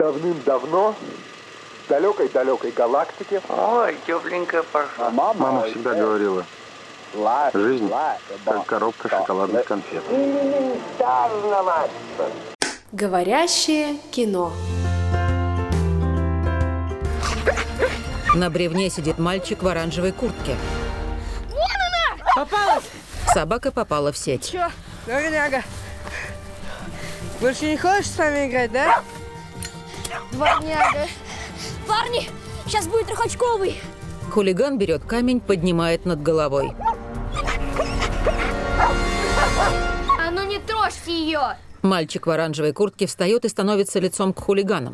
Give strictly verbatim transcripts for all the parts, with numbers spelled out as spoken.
Давным-давно в далекой-далекой галактике. Ой, тепленькая пошла. Мама всегда говорила, жизнь как коробка шоколадных конфет. Говорящее кино. На бревне сидит мальчик в оранжевой куртке. Вон она! Попалась! Собака попала в сеть. Чё, дворняга? Больше не хочешь с нами играть, да? Дворняга. Парни, сейчас будет трехочковый. Хулиган берет камень, поднимает над головой. А ну не трожьте ее! Мальчик в оранжевой куртке встает и становится лицом к хулиганам.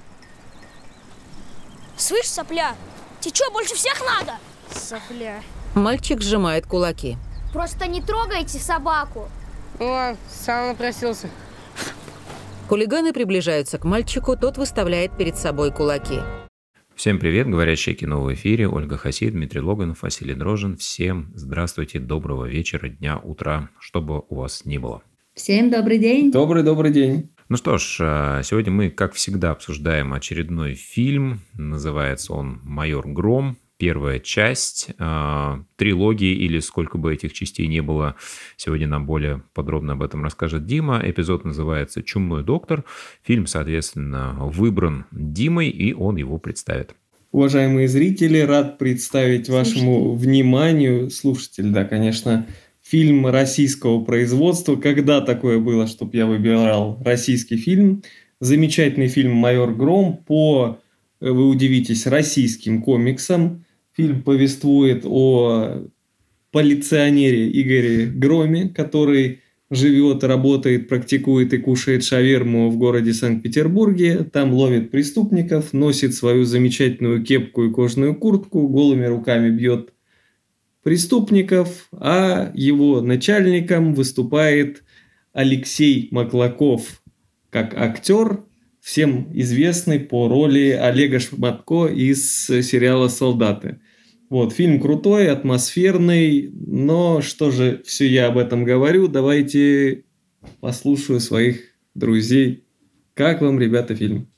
Слышь, сопля, тебе что, больше всех надо? Сопля. Мальчик сжимает кулаки. Просто не трогайте собаку. Ну ладно, сам напросился. Хулиганы приближаются к мальчику, тот выставляет перед собой кулаки. Всем привет, говорящее кино в эфире. Ольга Хаси, Дмитрий Логанов, Василий Дрожжин. Всем здравствуйте, доброго вечера, дня, утра, что бы у вас ни было. Всем добрый день. Добрый-добрый день. Ну что ж, сегодня мы, как всегда, обсуждаем очередной фильм. Называется он «Майор Гром». Первая часть э, трилогии, или сколько бы этих частей не было, сегодня нам более подробно об этом расскажет Дима. Эпизод называется «Чумной доктор». Фильм, соответственно, выбран Димой, и он его представит. Уважаемые зрители, рад представить вашему вниманию, слушатель, да, конечно, фильм российского производства. Когда такое было, чтобы я выбирал российский фильм? Замечательный фильм «Майор Гром» по, вы удивитесь, российским комиксам. Фильм повествует о полиционере Игоре Громе, который живет, работает, практикует и кушает шаверму в городе Санкт-Петербурге. Там ловит преступников, носит свою замечательную кепку и кожаную куртку, голыми руками бьет преступников, а его начальником выступает Алексей Маклаков как актер, всем известный по роли Олега Шматко из сериала «Солдаты». Вот, фильм крутой, атмосферный, но что же все я об этом говорю, давайте послушаю своих друзей. Как вам, ребята, фильм?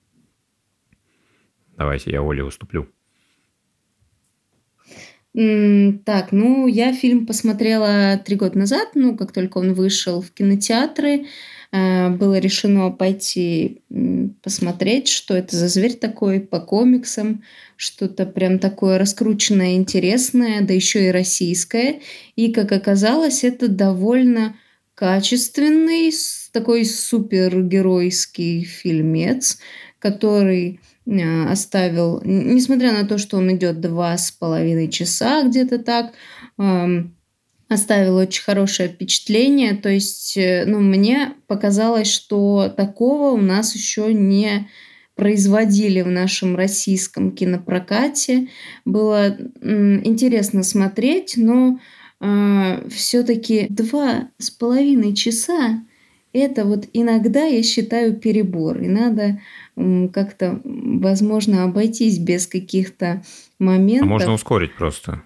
Давайте я Оле уступлю. Так, ну, я фильм посмотрела три года назад, ну, как только он вышел в кинотеатры. Было решено пойти посмотреть, что это за зверь такой, по комиксам, что-то прям такое раскрученное, интересное, да еще и российское. И, как оказалось, это довольно качественный, такой супергеройский фильмец, который оставил, несмотря на то, что он идет два с половиной часа, где-то так, оставил очень хорошее впечатление. То есть, ну, мне показалось, что такого у нас еще не производили в нашем российском кинопрокате. Было м, интересно смотреть, но э, все-таки два с половиной часа это вот иногда, я считаю, перебор. И надо м, как-то, возможно, обойтись без каких-то моментов. А можно ускорить просто.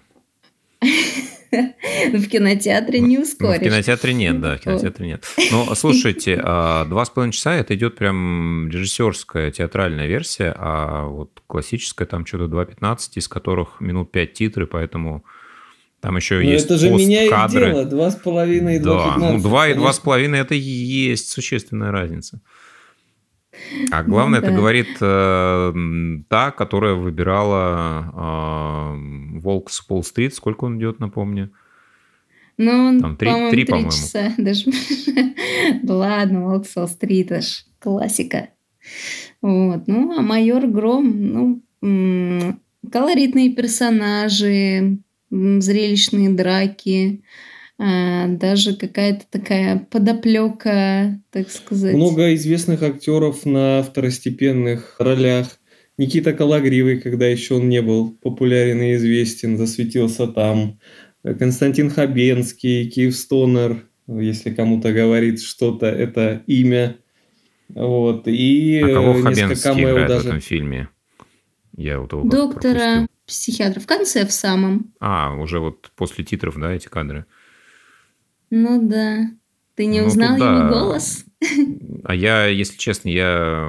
В кинотеатре не ускоришь. В кинотеатре нет, да, в кинотеатре нет. Но слушайте, два с половиной часа это идет прям режиссерская театральная версия, а вот классическая там что-то два пятнадцать, из которых минут пять титры, поэтому там еще Но есть это же меняет посткадры. дело, два с половиной и два Да, пятнадцать. ну два и два с половиной это и есть существенная разница. А главное, ну, да. Это говорит э, та, которая выбирала э, «Волк с Уолл-стрит». Сколько он идет, напомню? Ну, он, там три, по-моему, три, три по-моему. часа. Даже... Ладно, «Волк с Уолл-стрит» аж классика. Вот. Ну, а «Майор Гром», ну, м- колоритные персонажи, м- зрелищные драки, а, даже какая-то такая подоплека, так сказать. Много известных актеров на второстепенных ролях. Никита Кологривый, когда еще он не был популярен и известен, засветился там. Константин Хабенский, Киев Стонер, если кому-то говорит что-то, это имя. Вот. И а кого несколько Хабенский камео играет даже. в этом фильме? Я вот его доктора, пропустил. психиатра. В конце, в самом. А, уже вот после титров, да, эти кадры? Ну да. Ты не ну, узнал да. его голос? А я, если честно, я вот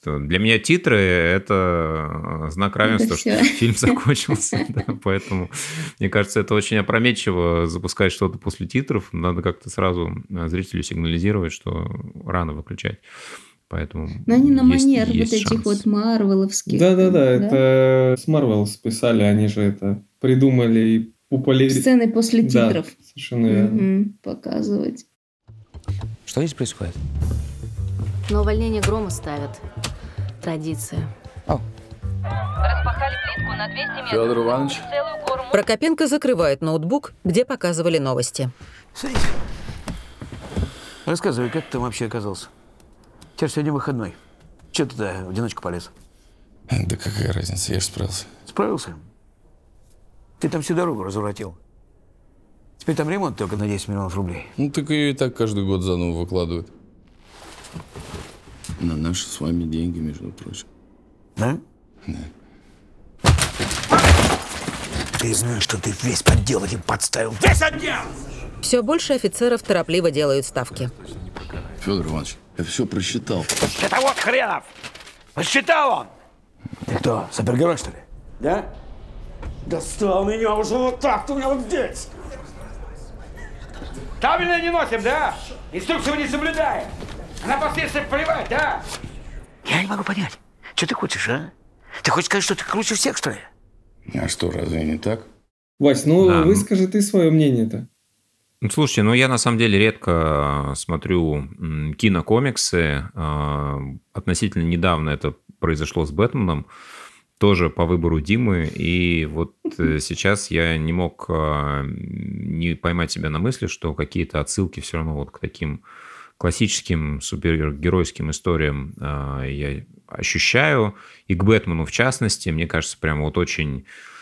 Для меня титры – это знак равенства, Это что всё. фильм закончился. Да, поэтому, мне кажется, это очень опрометчиво запускать что-то после титров. Надо как-то сразу зрителю сигнализировать, что рано выключать. Поэтому Но они на есть, манер есть вот этих шанс. вот марвеловских. Да-да-да, да? это с Marvel списали, они же это придумали и популяризировали. Сцены после Да, титров. совершенно верно. Мгм, показывать. Что здесь происходит? На увольнение Грома ставят. Традиция. Распахали плитку на двести метров. Федор Иванович. Целую гору. Прокопенко закрывает ноутбук, где показывали новости. Садись. Рассказывай, как ты там вообще оказался? У тебя же сегодня выходной. Чего ты туда в одиночку полез? Да какая разница, я же справился. Справился? Ты там всю дорогу разворотил. Теперь там ремонт только на десять миллионов рублей. Ну, так ее и так каждый год заново выкладывают. На наши с вами деньги, между прочим. Да? Да. Ты знаешь, что ты весь поддел этим подставил. Весь отдел! Все больше офицеров торопливо делают ставки. Федор Иванович, я все просчитал. Это вот хренов! Посчитал он! Ты кто, супергерой, что ли? Да? Достал меня уже вот так, ты у меня вот здесь. Табельное не носим, да? Инструкцию не соблюдаем. А на последствия плевать, да? Я не могу понять, что ты хочешь, а? Ты хочешь сказать, что ты круче всех, что ли? А что, разве не так? Вась, ну Да. выскажи ты свое мнение-то. Ну, слушайте, ну я на самом деле редко смотрю м, кинокомиксы. А, Относительно недавно это произошло с Бэтменом, тоже по выбору Димы. И вот э, сейчас я не мог а, не поймать себя на мысли, что какие-то отсылки все равно вот к таким классическим супергеройским историям а, я ощущаю. И к Бэтмену в частности, мне кажется, прям вот очень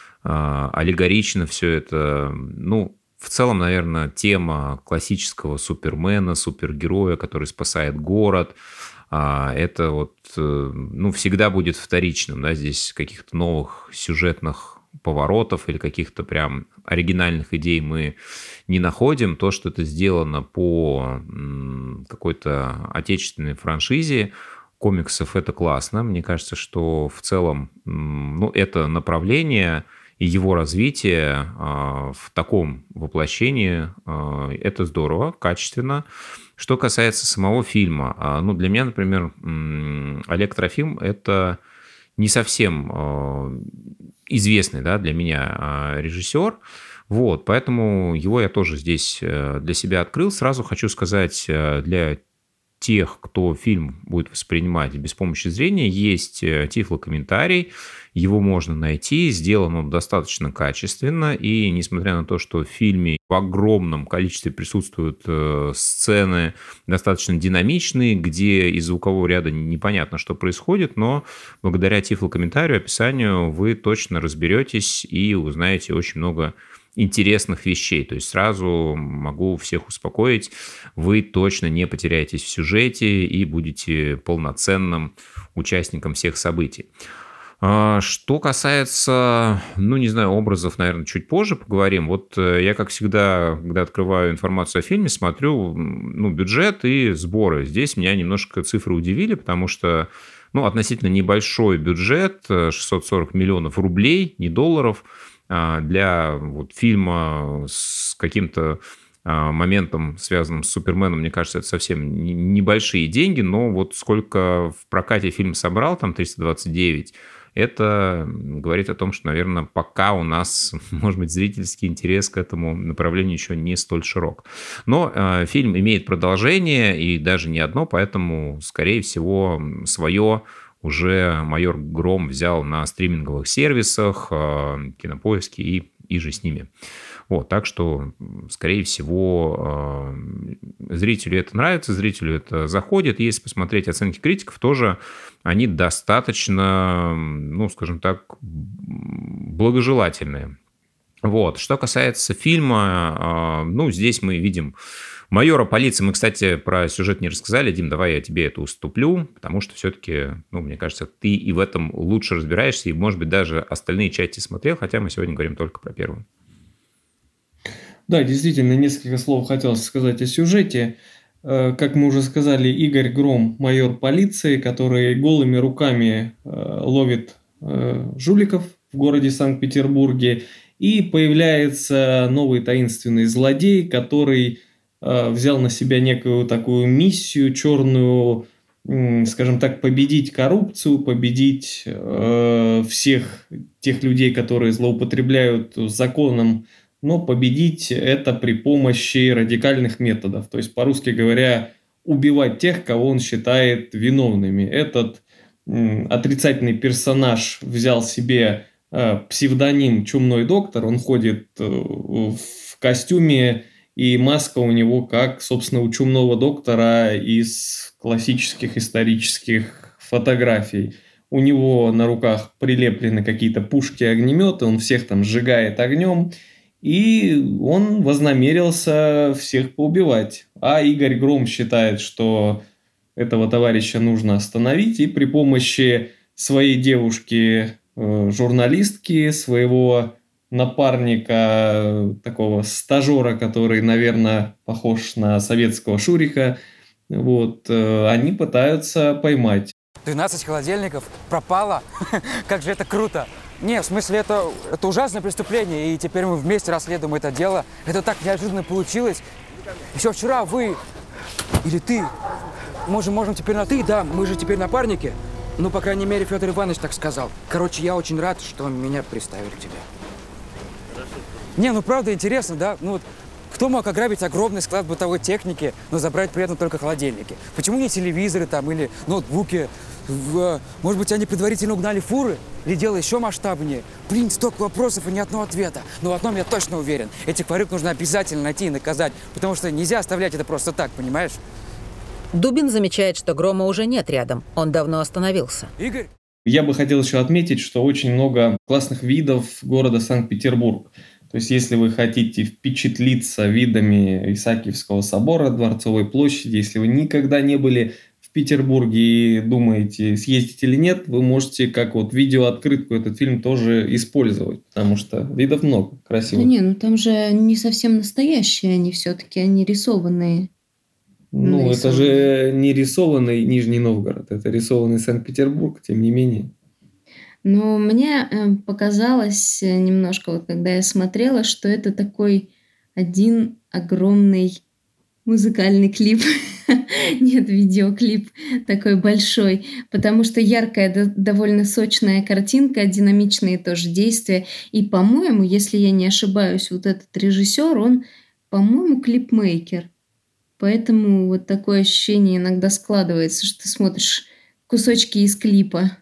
а, аллегорично все это. Ну, в целом, наверное, тема классического супермена, супергероя, который спасает город, а, это вот, э, ну, всегда будет вторичным, да, здесь каких-то новых сюжетных поворотов или каких-то прям оригинальных идей мы не находим. То, что это сделано по м, какой-то отечественной франшизе комиксов, это классно. Мне кажется, что в целом, м, ну, это направление и его развитие а, в таком воплощении, а, это здорово, качественно. Что касается самого фильма, а, ну, для меня, например, м, Олег Трофим – это не совсем а, известный, да, для меня а, режиссер. Вот, поэтому его я тоже здесь э, для себя открыл. Сразу хочу сказать, э, для тех, кто фильм будет воспринимать без помощи зрения, есть э, тифлокомментарий, его можно найти, сделан он достаточно качественно, и несмотря на то, что в фильме в огромном количестве присутствуют э, сцены достаточно динамичные, где из звукового ряда непонятно, что происходит, но благодаря тифлокомментарию, описанию вы точно разберетесь и узнаете очень много интересных вещей. То есть сразу могу всех успокоить, вы точно не потеряетесь в сюжете и будете полноценным участником всех событий. Что касается, ну, не знаю, образов, наверное, чуть позже поговорим. Вот я, как всегда, когда открываю информацию о фильме, смотрю, ну, бюджет и сборы. Здесь меня немножко цифры удивили, потому что, ну, относительно небольшой бюджет, шестьсот сорок миллионов рублей, не долларов, для вот фильма с каким-то моментом, связанным с Суперменом, мне кажется, это совсем небольшие деньги, но вот сколько в прокате фильм собрал, там триста двадцать девять, это говорит о том, что, наверное, пока у нас, может быть, зрительский интерес к этому направлению еще не столь широк. Но э, фильм имеет продолжение, и даже не одно, поэтому, скорее всего, свое уже майор Гром взял на стриминговых сервисах, э, Кинопоиске и, и же с ними. Вот, так что, скорее всего, э, зрителю это нравится, зрителю это заходит. Если посмотреть оценки критиков, тоже они достаточно, ну, скажем так, благожелательные. Вот. Что касается фильма, э, ну, здесь мы видим майора полиции. Мы, кстати, про сюжет не рассказали. Дим, давай я тебе это уступлю, потому что все-таки, ну, мне кажется, ты и в этом лучше разбираешься, и, может быть, даже остальные части смотрел, хотя мы сегодня говорим только про первую. Да, действительно, несколько слов хотелось сказать о сюжете. э, как мы уже сказали, Игорь Гром, майор полиции, который голыми руками э, ловит э, жуликов в городе Санкт-Петербурге. И появляется новый таинственный злодей, который э, взял на себя некую такую миссию черную, м, скажем так, победить коррупцию, победить э, всех тех людей, которые злоупотребляют законом, но победить это при помощи радикальных методов. То есть, по-русски говоря, убивать тех, кого он считает виновными. Этот м, отрицательный персонаж взял себе э, псевдоним «Чумной доктор». Он ходит э, в костюме, и маска у него как, собственно, у чумного доктора из классических исторических фотографий. У него на руках прилеплены какие-то пушки-огнеметы, он всех там сжигает огнем. И он вознамерился всех поубивать. А Игорь Гром считает, что этого товарища нужно остановить. И при помощи своей девушки, э, журналистки, своего напарника, такого стажера, который, наверное, похож на советского Шурика, вот, э, они пытаются поймать. двенадцать холодильников пропало. Как же это круто! Не, в смысле, это, это ужасное преступление, и теперь мы вместе расследуем это дело. Это так неожиданно получилось. Еще вчера вы, или ты, можем, можем теперь на «ты», да, мы же теперь напарники. Ну, по крайней мере, Федор Иванович так сказал. Короче, я очень рад, что меня представили к тебе. Не, ну правда интересно, да? Ну вот, кто мог ограбить огромный склад бытовой техники, но забрать при этом только холодильники? Почему не телевизоры там или ноутбуки? В, может быть, они предварительно угнали фуры? Или дело еще масштабнее? Блин, столько вопросов и ни одного ответа. Но в одном я точно уверен. Этих ворюк нужно обязательно найти и наказать, потому что нельзя оставлять это просто так, понимаешь? Дубин замечает, что Грома уже нет рядом. Он давно остановился. Игорь! Я бы хотел еще отметить, что очень много классных видов города Санкт-Петербург. То есть, если вы хотите впечатлиться видами Исаакиевского собора, Дворцовой площади, если вы никогда не были в Петербурге и думаете, съездить или нет, вы можете как вот видеооткрытку этот фильм тоже использовать, потому что видов много красивых. Да не, ну там же не совсем настоящие они все-таки, они рисованные. Ну, это же не рисованный Нижний Новгород, это рисованный Санкт-Петербург, тем не менее. Но мне э, показалось немножко, вот когда я смотрела, что это такой один огромный музыкальный клип. Нет, видеоклип такой большой, потому что яркая, до- довольно сочная картинка, динамичные тоже действия. И, по-моему, если я не ошибаюсь, вот этот режиссер, он, по-моему, клипмейкер. Поэтому вот такое ощущение иногда складывается, что ты смотришь кусочки из клипа.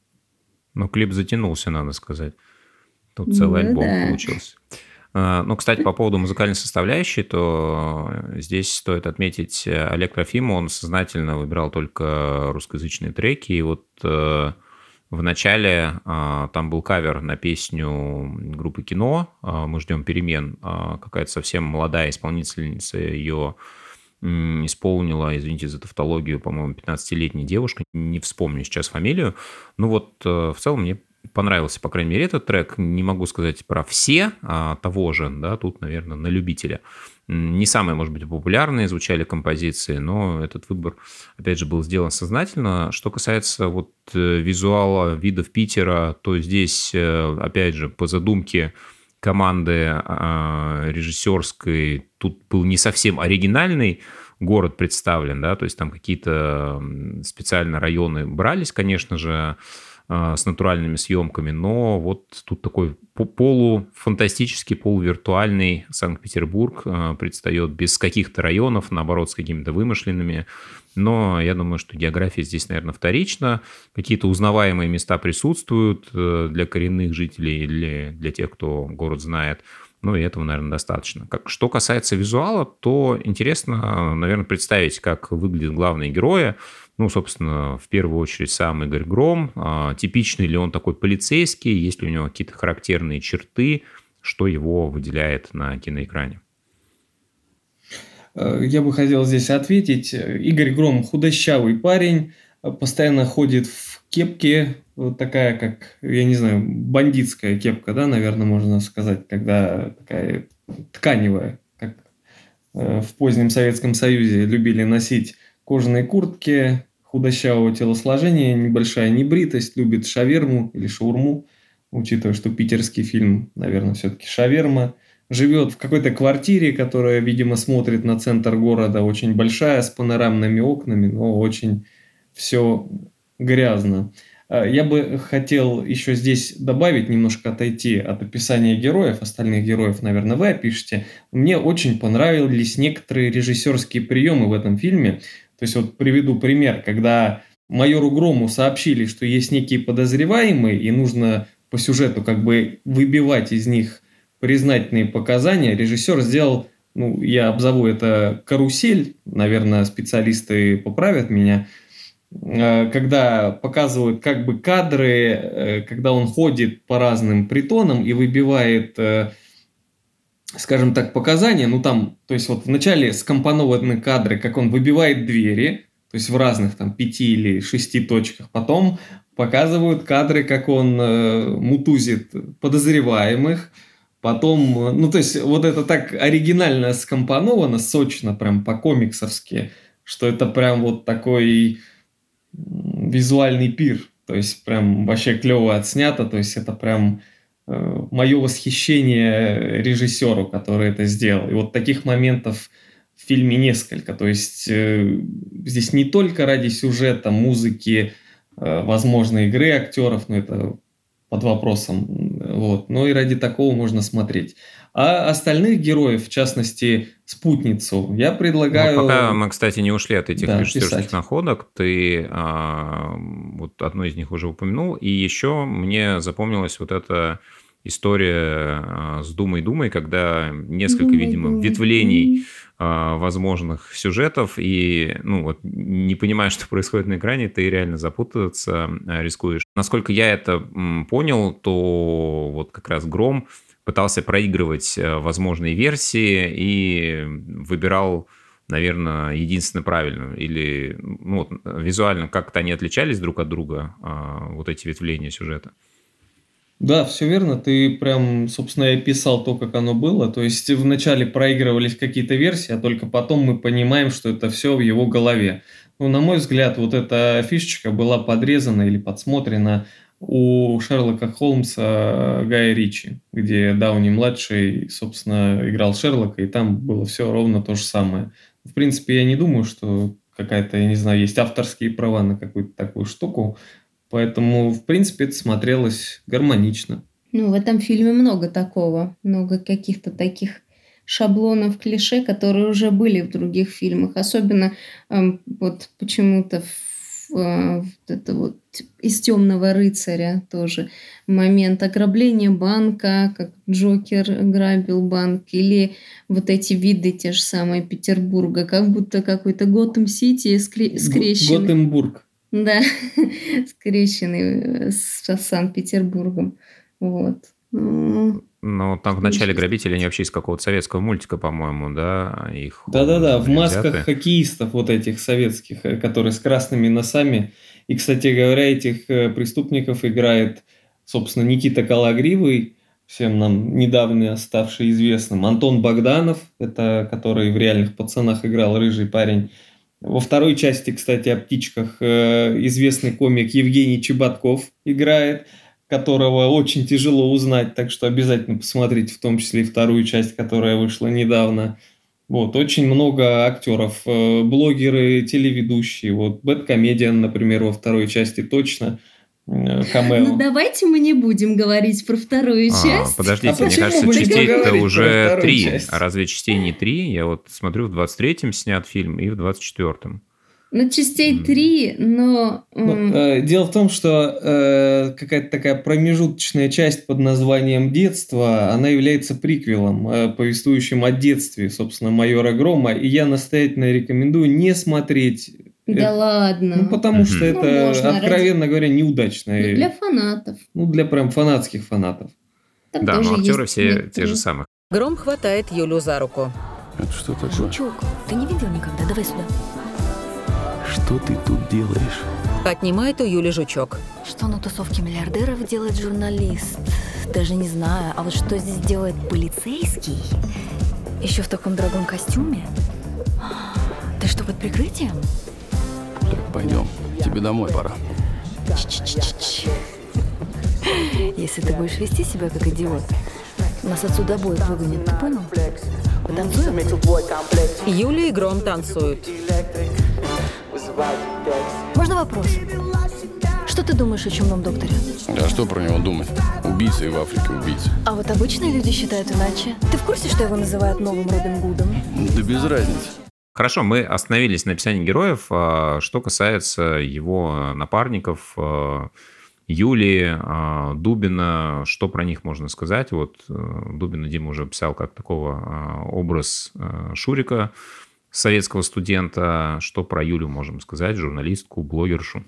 Ну, клип затянулся, надо сказать. Тут Ну целый альбом да. получился. А, Ну, кстати, по поводу музыкальной составляющей, то здесь стоит отметить э, Олег Трофимов, он сознательно выбирал только русскоязычные треки, и вот э, в начале а, там был кавер на песню группы «Кино», а, «Мы ждем перемен», а, какая-то совсем молодая исполнительница ее м, исполнила, извините за тавтологию, по-моему, пятнадцатилетняя девушка, не вспомню сейчас фамилию. Ну вот, э, в целом мне понравился, по крайней мере, этот трек. Не могу сказать про все а, того же, да, тут, наверное, на любителя. М, Не самые, может быть, популярные звучали композиции, но этот выбор, опять же, был сделан сознательно. Что касается вот э, визуала, видов Питера, то здесь, э, опять же, по задумке команды а, режиссерской, тут был не совсем оригинальный город представлен, да, то есть там какие-то м, специально районы брались, конечно же, а, с натуральными съемками, но вот тут такой по- полуфантастический, полувиртуальный Санкт-Петербург а, предстает без каких-то районов, наоборот, с какими-то вымышленными. Но я думаю, что география здесь, наверное, вторична. Какие-то узнаваемые места присутствуют э, для коренных жителей или для тех, кто город знает. Ну, и этого, наверное, достаточно. Как, что касается визуала, то интересно, наверное, представить, как выглядят главные герои. Ну, собственно, в первую очередь сам Игорь Гром. А, типичный ли он такой полицейский? Есть ли у него какие-то характерные черты? Что его выделяет на киноэкране? Э, Я бы хотел здесь ответить. Игорь Гром худощавый парень, э, постоянно ходит в кепке, вот такая, как, я не знаю, бандитская кепка, да, наверное, можно сказать, когда такая тканевая, как в позднем Советском Союзе любили носить кожаные куртки, худощавого телосложения, небольшая небритость, любит шаверму или шаурму, учитывая, что питерский фильм, наверное, все-таки шаверма. Живет в какой-то квартире, которая, видимо, смотрит на центр города, очень большая, с панорамными окнами, но очень все грязно. Я бы хотел еще здесь добавить, немножко отойти от описания героев, остальных героев, наверное, вы опишете. Мне очень понравились некоторые режиссерские приемы в этом фильме. То есть вот приведу пример, когда майору Грому сообщили, что есть некие подозреваемые, и нужно по сюжету как бы выбивать из них признательные показания, режиссер сделал, ну, я обзову это карусель, наверное, специалисты поправят меня, когда показывают как бы кадры, когда он ходит по разным притонам и выбивает, скажем так, показания, ну там, то есть вот вначале скомпонованы кадры, как он выбивает двери, то есть в разных там пяти или шести точках, потом показывают кадры, как он мутузит подозреваемых, потом, ну, то есть, вот это так оригинально скомпоновано, сочно, прям по-комиксовски, что это прям вот такой визуальный пир. То есть, прям вообще клево отснято. То есть, это прям э, мое восхищение режиссеру, который это сделал. И вот таких моментов в фильме несколько. То есть, э, здесь не только ради сюжета, музыки, э, возможно, игры актеров, но это под вопросом, вот. Но и ради такого можно смотреть. А остальных героев, в частности, спутницу, я предлагаю... Вот пока мы, кстати, не ушли от этих да, режиссерских писать. находок, ты а, вот одну из них уже упомянул, и еще мне запомнилась вот эта история а, с «Думай-думай», когда несколько, Думай, видимо, думай. ветвлений а, возможных сюжетов, и, ну, вот, не понимая, что происходит на экране, ты реально запутаться а, рискуешь. Насколько я это м, понял, то вот как раз «Гром» пытался проигрывать возможные версии и выбирал, наверное, единственно правильную. Или, ну, вот, визуально как-то они отличались друг от друга, вот эти ветвления сюжета? Да, все верно. Ты прям, собственно, и описал то, как оно было. То есть вначале проигрывались какие-то версии, а только потом мы понимаем, что это все в его голове. Ну, на мой взгляд, вот эта фишечка была подрезана или подсмотрена у Шерлока Холмса Гая Ричи, где Дауни-младший, собственно, играл Шерлока, и там было все ровно то же самое. В принципе, я не думаю, что какая-то, я не знаю, есть авторские права на какую-то такую штуку, поэтому, в принципе, это смотрелось гармонично. Ну, в этом фильме много такого, много каких-то таких шаблонов, клише, которые уже были в других фильмах. Особенно эм, вот почему-то в вот это вот из «Темного рыцаря» тоже момент ограбления банка, как Джокер грабил банк, или вот эти виды те же самые Петербурга, как будто какой-то Готэм-Сити скре- скрещенный. Готембург. Да, скрещенный с Санкт-Петербургом. Вот. Ну, там в начале грабители, они вообще из какого-то советского мультика, по-моему, да? Их Да-да-да, в взяты. масках хоккеистов вот этих советских, которые с красными носами. И, кстати говоря, этих преступников играет, собственно, Никита Калагривый, всем нам недавно ставший известным, Антон Богданов, это который в «Реальных пацанах» играл рыжий парень. Во второй части, кстати, о птичках известный комик Евгений Чеботков играет, которого очень тяжело узнать, так что обязательно посмотрите, в том числе и вторую часть, которая вышла недавно. Вот, очень много актеров, блогеры, телеведущие. Вот, Бэдкомедиан, например, во второй части точно. Камео. Ну, давайте мы не будем говорить про вторую А, часть. подождите, А мне кажется, почему бы не частей-то поговорить про уже вторую три. часть? А разве частей не три? Я вот смотрю, в двадцать третьем снят фильм и в двадцать четвертом. Ну, частей три, но... Ну, м, э, дело в том, что э, какая-то такая промежуточная часть под названием «Детство», она является приквелом, э, повествующим о детстве, собственно, майора Грома, и я настоятельно рекомендую не смотреть. Да это, ладно. ну, потому что Ну, это, можно, откровенно говоря, неудачно. Ну, для фанатов. Ну, для прям фанатских фанатов. Там Да, тоже но актеры есть все некоторые. те же самые. Гром хватает Юлю за руку. Это что такое? Жучок, ты не видел никогда? Давай сюда. Что ты тут делаешь? Отнимает у Юли жучок. Что на тусовке миллиардеров делает журналист? Даже не знаю. А вот что здесь делает полицейский? Еще в таком дорогом костюме? Ты что, под прикрытием? Так, пойдем. Тебе домой пора. Ч-ч-ч-ч. Если ты будешь вести себя как идиот, нас отсюда обоих выгонят, ты понял? Потанцуем? Юлия и Гром танцуют. Можно вопрос? Что ты думаешь о чумном докторе? А что про него думать? Убийца и в Африке убийца. А вот обычные люди считают иначе. Ты в курсе, что его называют новым Робин Гудом? Да без разницы. Хорошо, мы остановились на описании героев. Что касается его напарников, Юлии, Дубина, что про них можно сказать? Вот Дубина Дима уже описал как такого образ Шурика, советского студента. Что про Юлю можем сказать? Журналистку, блогершу.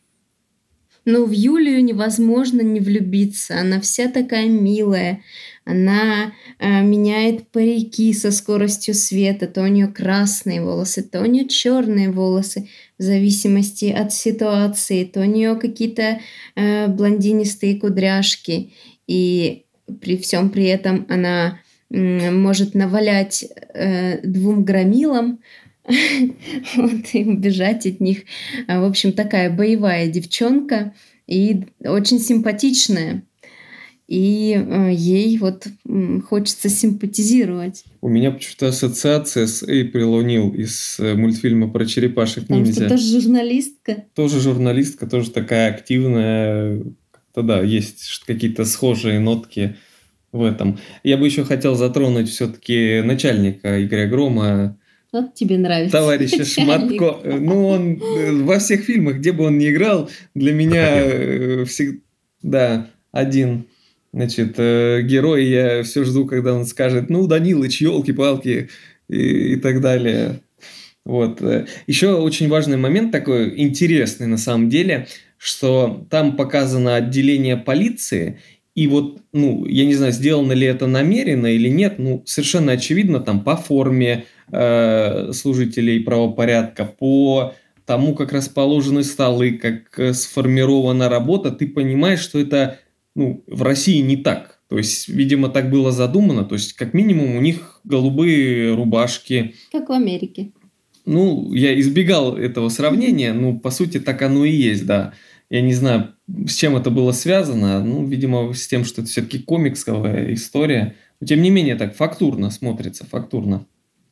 Но в Юлию невозможно не влюбиться. Она вся такая милая. Она э, меняет парики со скоростью света. То у нее красные волосы, то у нее черные волосы. В зависимости от ситуации. То у нее какие-то э, блондинистые кудряшки. И при всем при этом она э, может навалять э, двум громилам. Вот, и убежать от них. В общем, такая боевая девчонка и очень симпатичная. И э, ей вот м, хочется симпатизировать. У меня почему-то ассоциация с Эйприл О'Нил из э, мультфильма про черепашек-ниндзя. Потому что тоже журналистка. Тоже журналистка, тоже такая активная. Как-то, да, есть какие-то схожие нотки в этом. Я бы еще хотел затронуть все-таки начальника Игоря Грома, Вот тебе нравится. товарища Шматко. Ну, он во всех фильмах, где бы он ни играл, для меня всегда один, значит, герой. Я все жду, когда он скажет: ну, Данилыч, елки-палки, и, и так далее. Вот. Еще очень важный момент такой, интересный на самом деле, что там показано отделение полиции. И вот, ну, я не знаю, сделано ли это намеренно или нет, ну, совершенно очевидно, там по форме э, служителей правопорядка, по тому, как расположены столы, как сформирована работа, ты понимаешь, что это, ну, в России не так. То есть, видимо, так было задумано. То есть, как минимум, у них голубые рубашки. Как в Америке. Ну, я избегал этого сравнения, ну, по сути, так оно и есть, да. Я не знаю, с чем это было связано. Ну, видимо, с тем, что это все-таки комиксовая история. Но, тем не менее, так фактурно смотрится, фактурно.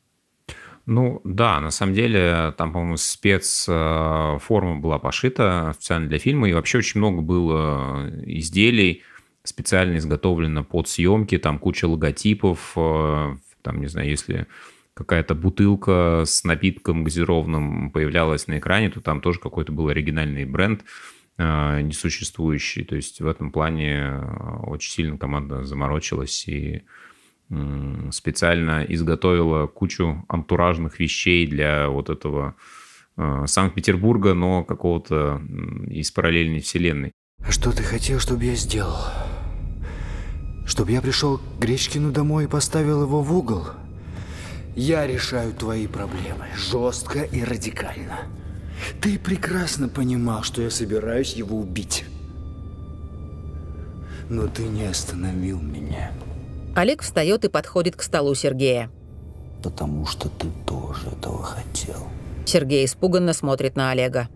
Ну, да, на самом деле, там, по-моему, спецформа была пошита специально для фильма. И вообще очень много было изделий, специально изготовлено под съемки. Там куча логотипов. Там, не знаю, если какая-то бутылка с напитком газированным появлялась на экране, то там тоже какой-то был оригинальный бренд несуществующий. То есть в этом плане очень сильно команда заморочилась и специально изготовила кучу антуражных вещей для вот этого Санкт-Петербурга, но какого-то из параллельной вселенной. А что ты хотел, чтобы я сделал? Чтобы я пришел к Гречкину домой и поставил его в угол? Я решаю твои проблемы жестко и радикально. Ты прекрасно понимал, что я собираюсь его убить. Но ты не остановил меня. Олег встает и подходит к столу Сергея. Потому что ты тоже этого хотел. Сергей испуганно смотрит на Олега.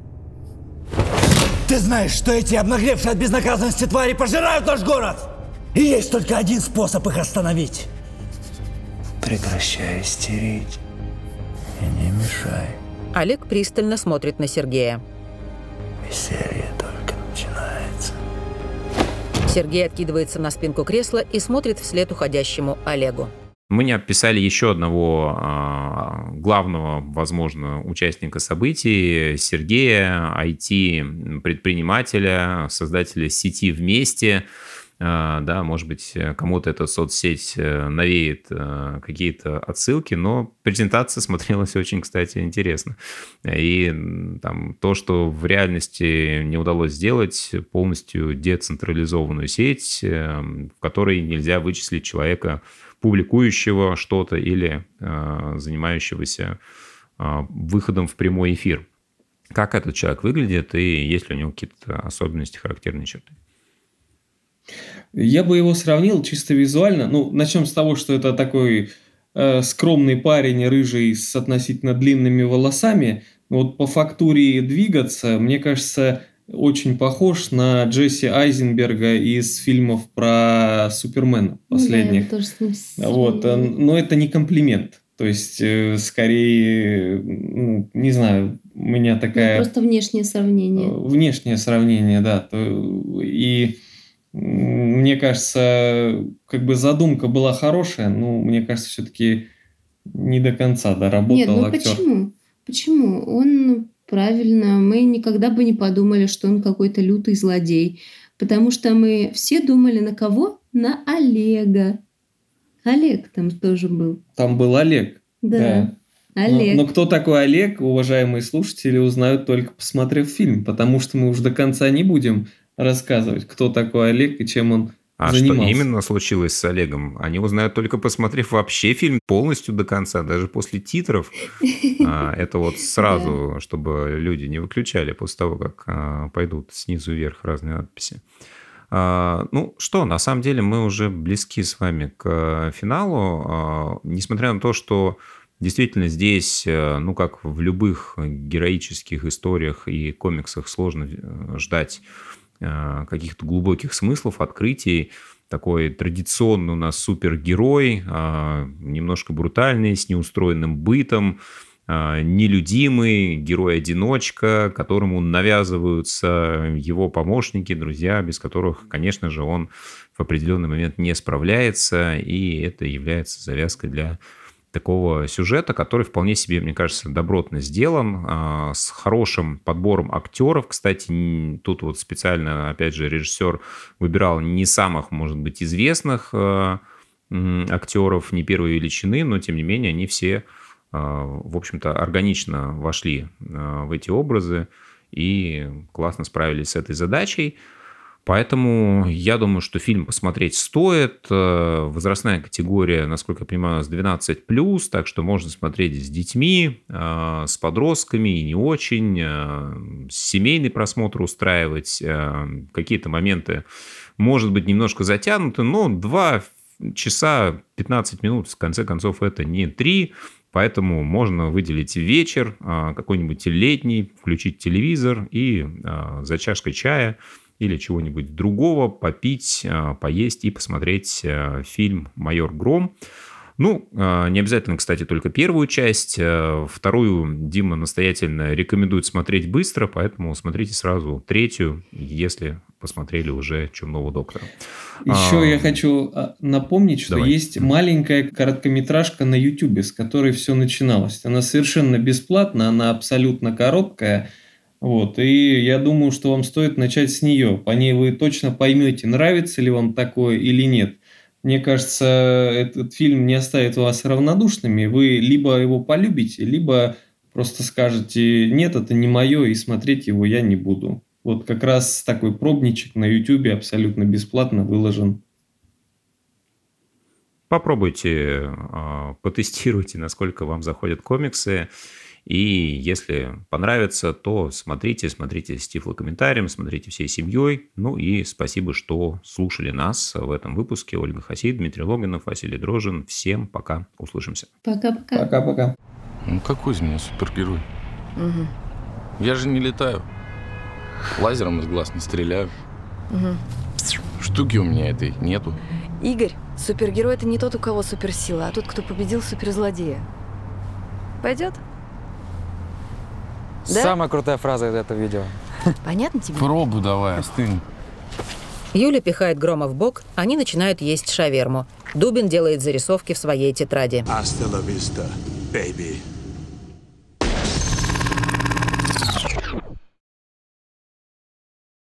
Ты знаешь, что эти обнаглевшие от безнаказанности твари пожирают наш город? И есть только один способ их остановить. Прекращай истерить и не мешай. Олег пристально смотрит на Сергея. Веселье только начинается. Сергей откидывается на спинку кресла и смотрит вслед уходящему Олегу. Мы не описали еще одного а, главного, возможно, участника событий, Сергея, ай ти-предпринимателя, создателя сети «Вместе». Да, может быть, кому-то эта соцсеть навеет какие-то отсылки, но презентация смотрелась очень, кстати, интересно. И там, то, что в реальности не удалось сделать, полностью децентрализованную сеть, в которой нельзя вычислить человека, публикующего что-то или занимающегося выходом в прямой эфир. Как этот человек выглядит и есть ли у него какие-то особенности, характерные черты? Я бы его сравнил чисто визуально. Ну, начнем с того, что это такой э, скромный парень, рыжий, с относительно длинными волосами. Вот по фактуре двигаться, мне кажется, очень похож на Джесси Айзенберга из фильмов про Супермена последних. Ну, да, тоже вот, но это не комплимент. То есть, э, скорее, ну, не знаю, у меня такая... Ну, просто внешнее сравнение. Внешнее сравнение, да. То, и мне кажется, как бы задумка была хорошая, но мне кажется, все-таки не до конца доработал Нет, ну актер. почему? Почему? Он правильно, мы никогда бы не подумали, что он какой-то лютый злодей. Потому что мы все думали на кого? На Олега. Олег там тоже был. Там был Олег. Да. да. Олег. Но, но кто такой Олег, уважаемые слушатели, узнают только посмотрев фильм, потому что мы уже до конца не будем рассказывать, кто такой Олег и чем он а занимался. Что именно случилось с Олегом, они узнают только посмотрев вообще фильм полностью до конца, даже после титров. Это вот сразу, чтобы люди не выключали после того, как пойдут снизу вверх разные надписи. Ну что, на самом деле мы уже близки с вами к финалу, несмотря на то, что действительно здесь, ну как в любых героических историях и комиксах, сложно ждать каких-то глубоких смыслов, открытий. Такой традиционный у нас супергерой, немножко брутальный, с неустроенным бытом, нелюдимый герой-одиночка, которому навязываются его помощники, друзья, без которых, конечно же, он в определенный момент не справляется, и это является завязкой для такого сюжета, который вполне себе, мне кажется, добротно сделан, с хорошим подбором актеров. Кстати, тут вот специально, опять же, режиссер выбирал не самых, может быть, известных актеров, не первой величины, но, тем не менее, они все, в общем-то, органично вошли в эти образы и классно справились с этой задачей. Поэтому я думаю, что фильм посмотреть стоит. Возрастная категория, насколько я понимаю, у нас двенадцать плюс, так что можно смотреть с детьми, с подростками и не очень, семейный просмотр устраивать. Какие-то моменты, может быть, немножко затянуты, но два часа пятнадцать минут, в конце концов, это не три. Поэтому можно выделить вечер, какой-нибудь летний, включить телевизор и за чашкой чая или чего-нибудь другого попить, поесть и посмотреть фильм «Майор Гром». Ну, не обязательно, кстати, только первую часть. Вторую Дима настоятельно рекомендует смотреть быстро, поэтому смотрите сразу третью, если посмотрели уже «Чумного доктора». Еще а... я хочу напомнить, что Давай. есть маленькая короткометражка на Ютубе, с которой все начиналось. Она совершенно бесплатна, она абсолютно короткая. Вот, и я думаю, что вам стоит начать с нее. По ней вы точно поймете, нравится ли вам такое или нет. Мне кажется, этот фильм не оставит вас равнодушными. Вы либо его полюбите, либо просто скажете: нет, это не мое, и смотреть его я не буду. Вот как раз такой пробничек на Ютубе абсолютно бесплатно выложен. Попробуйте, потестируйте, насколько вам заходят комиксы. И если понравится, то смотрите, смотрите с тифлокомментарием, смотрите всей семьей. Ну и спасибо, что слушали нас в этом выпуске. Ольга Хасид, Дмитрий Логинов, Василий Дрожжин. Всем пока, услышимся. Пока-пока. Пока-пока. Ну какой из меня супергерой? Угу. Я же не летаю. Лазером из глаз не стреляю. Угу. Штуки у меня этой нету. Игорь, супергерой — это не тот, у кого суперсила, а тот, кто победил суперзлодея. Пойдет? Да? Самая крутая фраза из этого видео. Понятно тебе? Пробуй давай, остынь. Юля пихает Грома в бок, они начинают есть шаверму. Дубин делает зарисовки в своей тетради. Hasta la vista, baby.